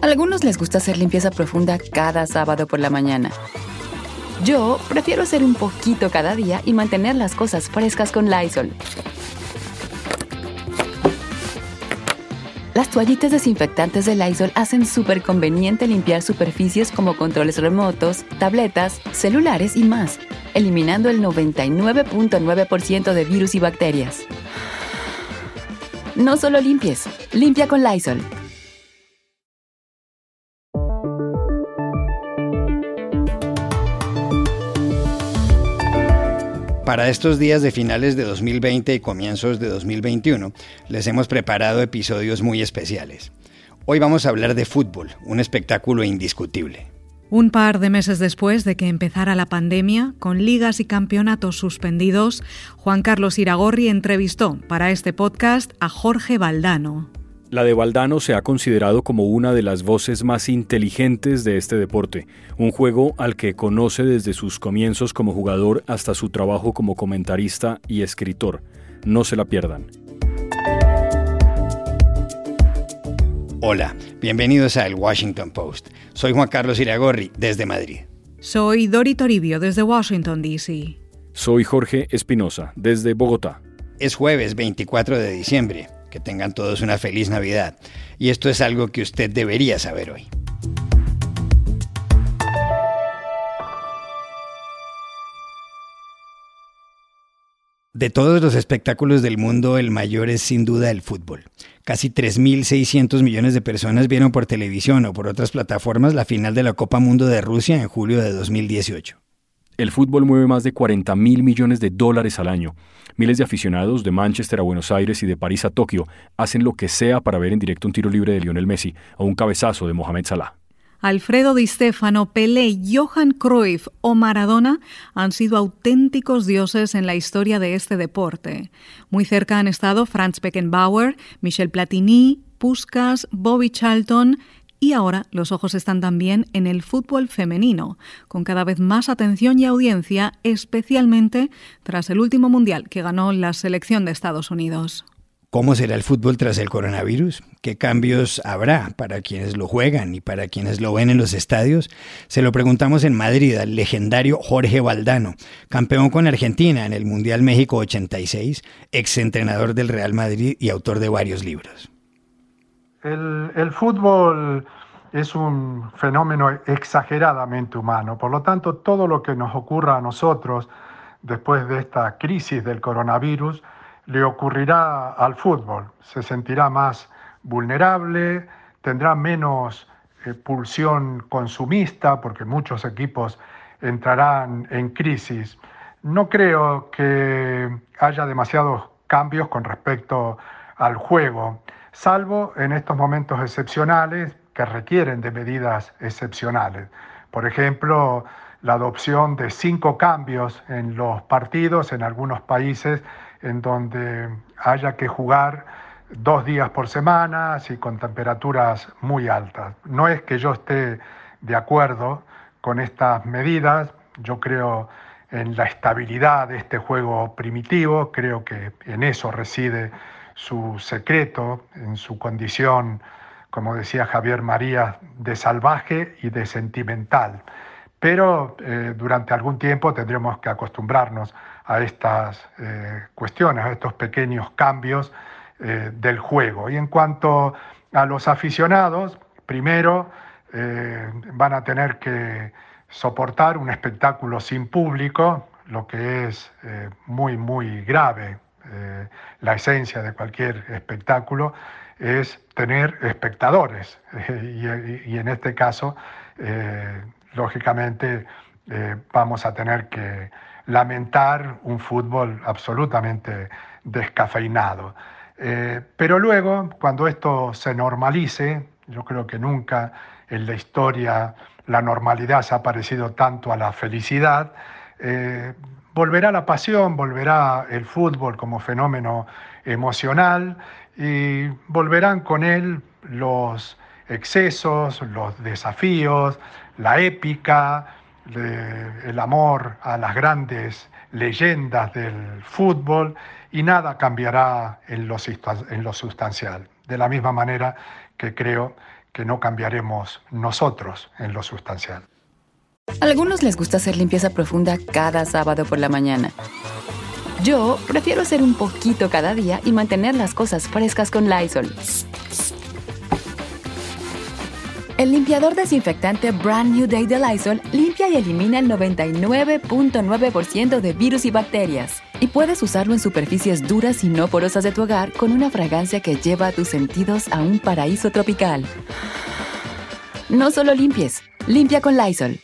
A algunos les gusta hacer limpieza profunda cada sábado por la mañana. Yo prefiero hacer un poquito cada día y mantener las cosas frescas con Lysol. Las toallitas desinfectantes de Lysol hacen súper conveniente limpiar superficies como controles remotos, tabletas, celulares y más, eliminando el 99.9% de virus y bacterias. No solo limpies, limpia con Lysol. Para estos días de finales de 2020 y comienzos de 2021, les hemos preparado episodios muy especiales. Hoy vamos a hablar de fútbol, un espectáculo indiscutible. Un par de meses después de que empezara la pandemia, con ligas y campeonatos suspendidos, Juan Carlos Iragorri entrevistó para este podcast a Jorge Valdano. La de Valdano se ha considerado como una de las voces más inteligentes de este deporte, un juego al que conoce desde sus comienzos como jugador hasta su trabajo como comentarista y escritor. No se la pierdan. Hola, bienvenidos a El Washington Post. Soy Juan Carlos Iragorri, desde Madrid. Soy Dori Toribio, desde Washington, D.C. Soy Jorge Espinosa, desde Bogotá. Es jueves 24 de diciembre. Que tengan todos una feliz Navidad. Y esto es algo que usted debería saber hoy. De todos los espectáculos del mundo, el mayor es sin duda el fútbol. Casi 3.600 millones de personas vieron por televisión o por otras plataformas la final de la Copa Mundo de Rusia en julio de 2018. El fútbol mueve más de 40.000 millones de dólares al año. Miles de aficionados de Manchester a Buenos Aires y de París a Tokio hacen lo que sea para ver en directo un tiro libre de Lionel Messi o un cabezazo de Mohamed Salah. Alfredo Di Stéfano, Pelé, Johan Cruyff o Maradona han sido auténticos dioses en la historia de este deporte. Muy cerca han estado Franz Beckenbauer, Michel Platini, Puskás, Bobby Charlton. Y ahora los ojos están también en el fútbol femenino, con cada vez más atención y audiencia, especialmente tras el último mundial que ganó la selección de Estados Unidos. ¿Cómo será el fútbol tras el coronavirus? ¿Qué cambios habrá para quienes lo juegan y para quienes lo ven en los estadios? Se lo preguntamos en Madrid al legendario Jorge Valdano, campeón con Argentina en el Mundial México 86, exentrenador del Real Madrid y autor de varios libros. El fútbol es un fenómeno exageradamente humano, por lo tanto todo lo que nos ocurra a nosotros después de esta crisis del coronavirus le ocurrirá al fútbol. Se sentirá más vulnerable, tendrá menos pulsión consumista porque muchos equipos entrarán en crisis. No creo que haya demasiados cambios con respecto al juego, salvo en estos momentos excepcionales que requieren de medidas excepcionales. Por ejemplo, la adopción de 5 cambios en los partidos en algunos países en donde haya que jugar 2 días por semana y con temperaturas muy altas. No es que yo esté de acuerdo con estas medidas, yo creo en la estabilidad de este juego primitivo, creo que en eso reside su secreto, en su condición, como decía Javier Marías, de salvaje y de sentimental. Pero durante algún tiempo tendremos que acostumbrarnos a estas cuestiones, a estos pequeños cambios del juego. Y en cuanto a los aficionados, primero van a tener que soportar un espectáculo sin público, lo que es muy grave. La esencia de cualquier espectáculo es tener espectadores y en este caso lógicamente vamos a tener que lamentar un fútbol absolutamente descafeinado. Pero luego, cuando esto se normalice, yo creo que nunca en la historia la normalidad se ha parecido tanto a la felicidad, volverá la pasión, volverá el fútbol como fenómeno emocional y volverán con él los excesos, los desafíos, la épica, el amor a las grandes leyendas del fútbol y nada cambiará en lo sustancial. De la misma manera que creo que no cambiaremos nosotros en lo sustancial. A algunos les gusta hacer limpieza profunda cada sábado por la mañana. Yo prefiero hacer un poquito cada día y mantener las cosas frescas con Lysol. El limpiador desinfectante Brand New Day de Lysol limpia y elimina el 99.9% de virus y bacterias. Y puedes usarlo en superficies duras y no porosas de tu hogar con una fragancia que lleva a tus sentidos a un paraíso tropical. No solo limpies, limpia con Lysol.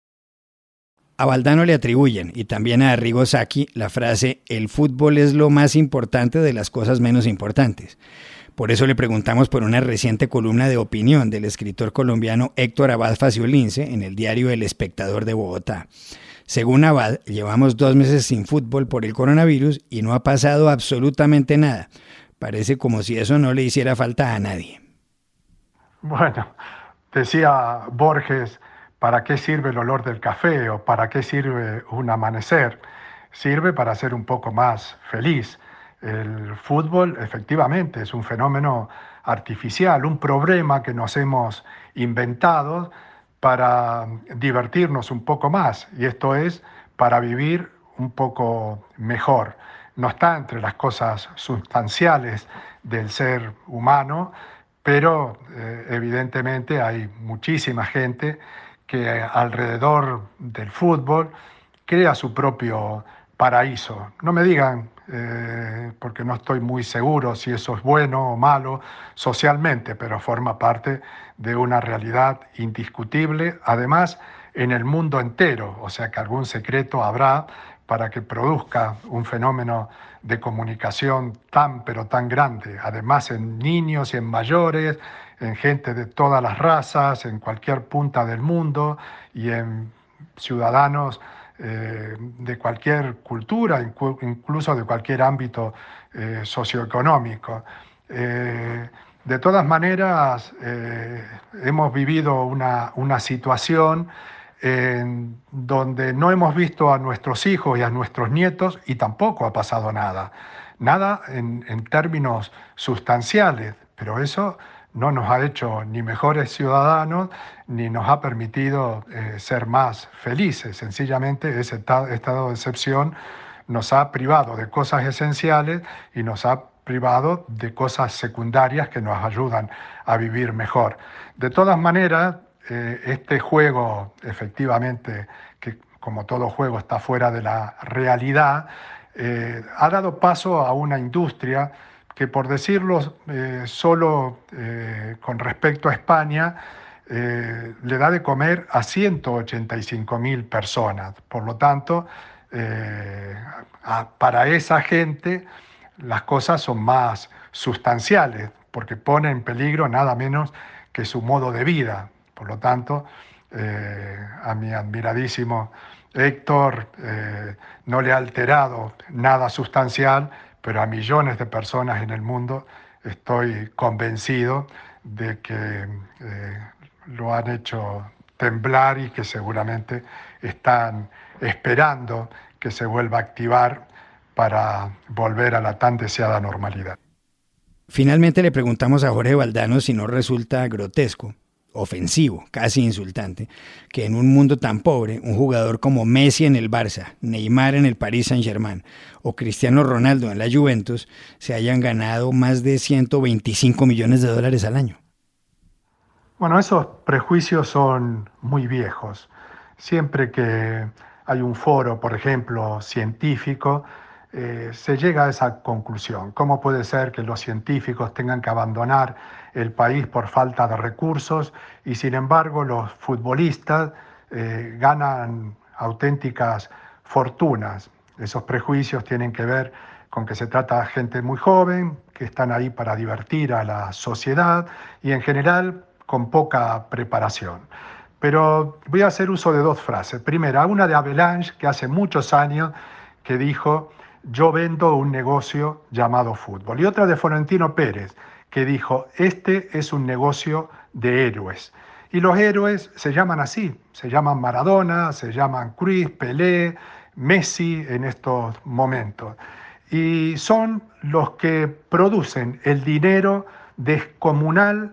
A Valdano le atribuyen, y también a Arrigo Sacchi, la frase «el fútbol es lo más importante de las cosas menos importantes». Por eso le preguntamos por una reciente columna de opinión del escritor colombiano Héctor Abad Faciolince en el diario El Espectador de Bogotá. Según Abad, llevamos 2 meses sin fútbol por el coronavirus y no ha pasado absolutamente nada. Parece como si eso no le hiciera falta a nadie. Bueno, decía Borges, ¿para qué sirve el olor del café o para qué sirve un amanecer? Sirve para ser un poco más feliz. El fútbol efectivamente es un fenómeno artificial, un problema que nos hemos inventado para divertirnos un poco más, y esto es para vivir un poco mejor. No está entre las cosas sustanciales del ser humano, pero evidentemente hay muchísima gente que alrededor del fútbol crea su propio paraíso. No me digan, porque no estoy muy seguro si eso es bueno o malo socialmente, pero forma parte de una realidad indiscutible, además en el mundo entero, o sea que algún secreto habrá para que produzca un fenómeno de comunicación tan pero tan grande, además en niños y en mayores, en gente de todas las razas, en cualquier punta del mundo y en ciudadanos de cualquier cultura, incluso de cualquier ámbito socioeconómico. De todas maneras, hemos vivido una situación en donde no hemos visto a nuestros hijos y a nuestros nietos y tampoco ha pasado nada. Nada en términos sustanciales, pero eso no nos ha hecho ni mejores ciudadanos ni nos ha permitido ser más felices. Sencillamente ese estado de excepción nos ha privado de cosas esenciales y nos ha privado de cosas secundarias que nos ayudan a vivir mejor. De todas maneras, este juego, efectivamente, que como todo juego está fuera de la realidad, ha dado paso a una industria que, por decirlo solo con respecto a España, le da de comer a 185.000 personas. Por lo tanto, para esa gente las cosas son más sustanciales, porque pone en peligro nada menos que su modo de vida. Por lo tanto, a mi admiradísimo Héctor no le ha alterado nada sustancial, pero a millones de personas en el mundo estoy convencido de que lo han hecho temblar y que seguramente están esperando que se vuelva a activar para volver a la tan deseada normalidad. Finalmente le preguntamos a Jorge Valdano si no resulta grotesco, ofensivo, casi insultante, que en un mundo tan pobre, un jugador como Messi en el Barça, Neymar en el Paris Saint-Germain o Cristiano Ronaldo en la Juventus se hayan ganado más de $125 millones al año. Bueno, esos prejuicios son muy viejos. Siempre que hay un foro, por ejemplo, científico, se llega a esa conclusión. ¿Cómo puede ser que los científicos tengan que abandonar el país por falta de recursos y sin embargo los futbolistas ganan auténticas fortunas? Esos prejuicios tienen que ver con que se trata de gente muy joven, que están ahí para divertir a la sociedad y en general con poca preparación. Pero voy a hacer uso de 2 frases. Primera, una de Avalanche, que hace muchos años que dijo: yo vendo un negocio llamado fútbol. Y otra de Florentino Pérez, que dijo: este es un negocio de héroes. Y los héroes se llaman así, se llaman Maradona, se llaman Cruyff, Pelé, Messi en estos momentos. Y son los que producen el dinero descomunal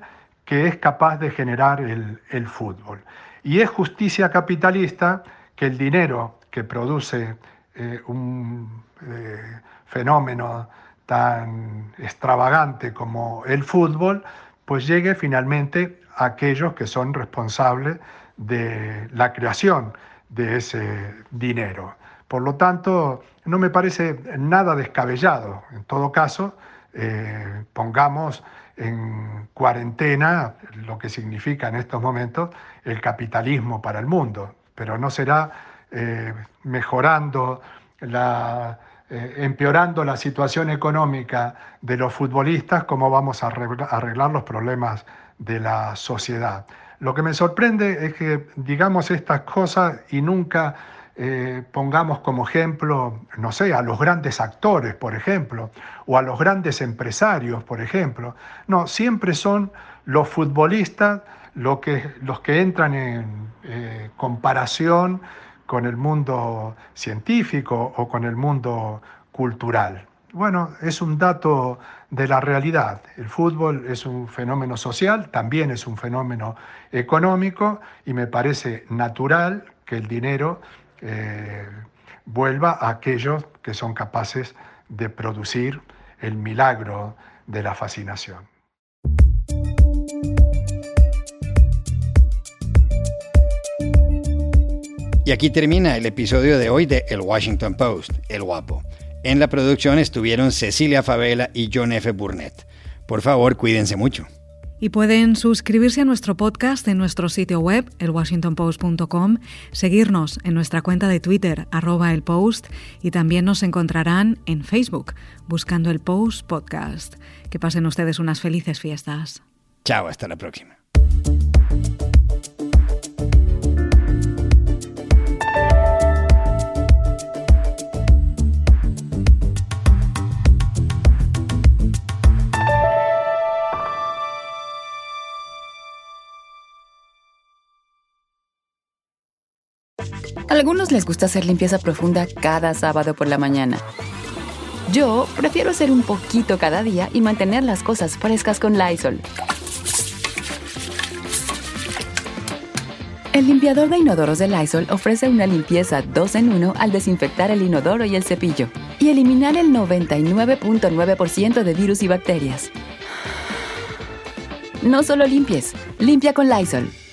que es capaz de generar el fútbol. Y es justicia capitalista que el dinero que produce un fenómeno tan extravagante como el fútbol, pues llegue finalmente a aquellos que son responsables de la creación de ese dinero. Por lo tanto, no me parece nada descabellado. En todo caso, pongamos en cuarentena lo que significa en estos momentos el capitalismo para el mundo, pero no será mejorando empeorando la situación económica de los futbolistas como vamos a arreglar los problemas de la sociedad. Lo que me sorprende es que digamos estas cosas y nunca pongamos como ejemplo, no sé, a los grandes actores, por ejemplo, o a los grandes empresarios, por ejemplo. No, siempre son los futbolistas los que entran en comparación con el mundo científico o con el mundo cultural. Bueno, es un dato de la realidad. El fútbol es un fenómeno social, también es un fenómeno económico y me parece natural que el dinero vuelva a aquellos que son capaces de producir el milagro de la fascinación. Y aquí termina el episodio de hoy de El Washington Post, El Guapo. En la producción estuvieron Cecilia Favela y John F. Burnett. Por favor, cuídense mucho. Y pueden suscribirse a nuestro podcast en nuestro sitio web, elwashingtonpost.com, seguirnos en nuestra cuenta de Twitter, @elpost, y también nos encontrarán en Facebook, buscando El Post Podcast. Que pasen ustedes unas felices fiestas. Chao, hasta la próxima. A algunos les gusta hacer limpieza profunda cada sábado por la mañana. Yo prefiero hacer un poquito cada día y mantener las cosas frescas con Lysol. El limpiador de inodoros de Lysol ofrece una limpieza 2 en 1 al desinfectar el inodoro y el cepillo y eliminar el 99.9% de virus y bacterias. No solo limpies, limpia con Lysol.